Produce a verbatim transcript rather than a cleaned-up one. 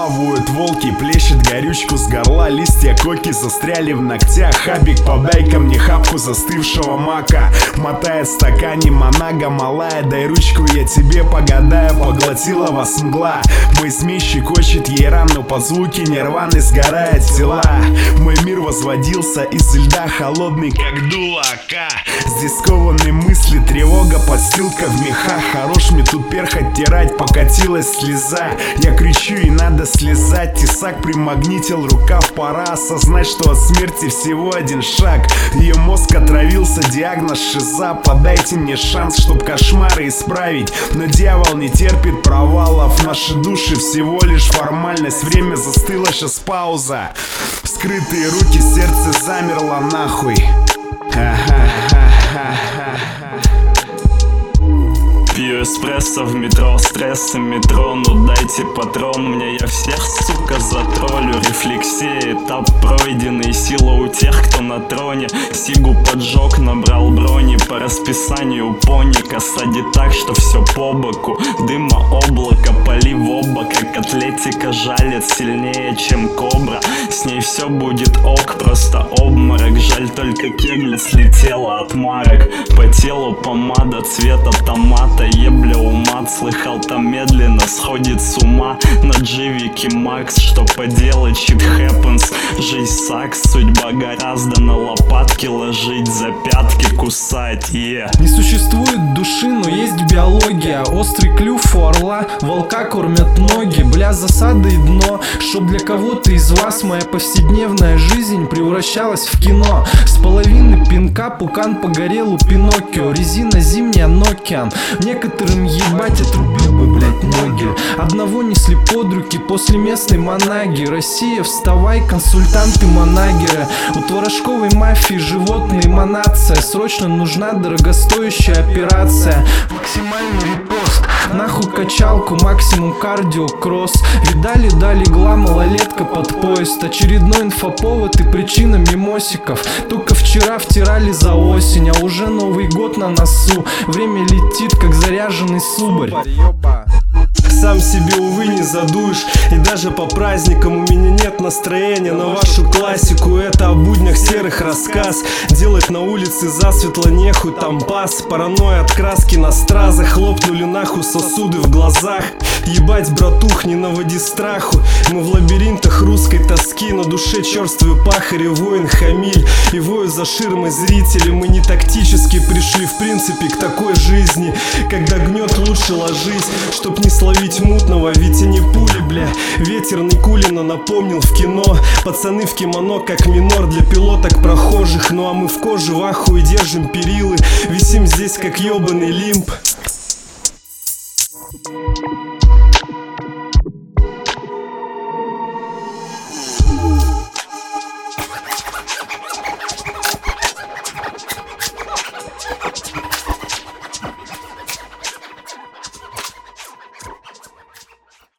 воют волки, плещет горючку с горла. Листья коки застряли в ногтях. Хабик, подай ко мне хапку застывшего мака. Мотает в стакане монага малая. Дай ручку, я тебе погадаю. Поглотила вас мгла. Мой змей щекочет ей рану. Под звуки нирваны сгорает тела. Мой мир возводился из льда, холодный как дуло ока. Здесь скованные мысли, тревога, подстилка в мехах. Хорош мне тут перх оттирать, покатилась слеза. Я кричу и надо слезать. Тесак примагнитил рукав, пора осознать, что от смерти всего один шаг. Ее мозг отравился, диагноз шиза. Подайте мне шанс, чтоб кошмары исправить. Но дьявол не терпит провалов. Наши души всего лишь формальность. Время застыло, сейчас пауза. Вскрытые руки, сердце замерло нахуй. Пью эспрессо в метро, стрессы метро. Ну дайте патрон мне, я всех, сука, затроллю. Рефлексия, этап пройденный, сила у тех, кто на троне. Сигу поджег, набрал брони. По расписанию пони, косади так, что все по боку. Дыма облако, пали в оба. Как атлетика жалит сильнее, чем кобра. С ней все будет ок, просто обморок. Жаль, только кегля слетела от марок. По телу помада цвета томата. Ебля ума, слыхал, там медленно сходит с ума. На дживике Макс, что поделать, shit happens. Жизнь сакс, судьба гораздо. На лопатки ложить, за пятки кусать, yeah. Не существует души, но есть биология. Острый клюв у орла, волка кормят ноги. Бля, засада и дно, чтоб для кого-то из вас моя повседневная жизнь превращалась в кино. С половины пинка пукан погорел у Пиноккио. Резина зимняя Nokian. Некоторым ебать отрубил бы, блять, ноги. Одного несли под руки после местной манаги. Россия, вставай, консультанты-манагеры. У творожковой мафии животные эманация. Срочно нужна дорогостоящая операция. Максимальный репост, нахуй качалку, максимум кардио, кросс. Видали, дали гла, малолетка под поезд. Очередной инфоповод и причина мимосиков. Только вчера втирали за осень, а уже Новый год на носу. Время летит, как заряженный субарь. Сам себе, увы, не задуешь. И даже по праздникам у меня нет настроения на вашу классику. Это о буднях серых рассказ. Делать на улице засветло нехуй, там пас. Паранойя от краски на стразах. Хлопнули нахуй сосуды в глазах. Ебать, братух, не наводи страху. Мы в лабиринтах русской тоски. На душе черствый пахарь и воин Хамиль. И вою за ширмой зрители. Мы не тактически пришли в принципе к такой жизни. Когда гнет, лучше ложись, чтоб не словить мутного, ведь и не пули, бля. Ветер Никулина напомнил в кино. Пацаны в кимоно, как минор для пилоток прохожих. Ну а мы в коже в ахуе держим перилы. Висим здесь, как ебаный лимб.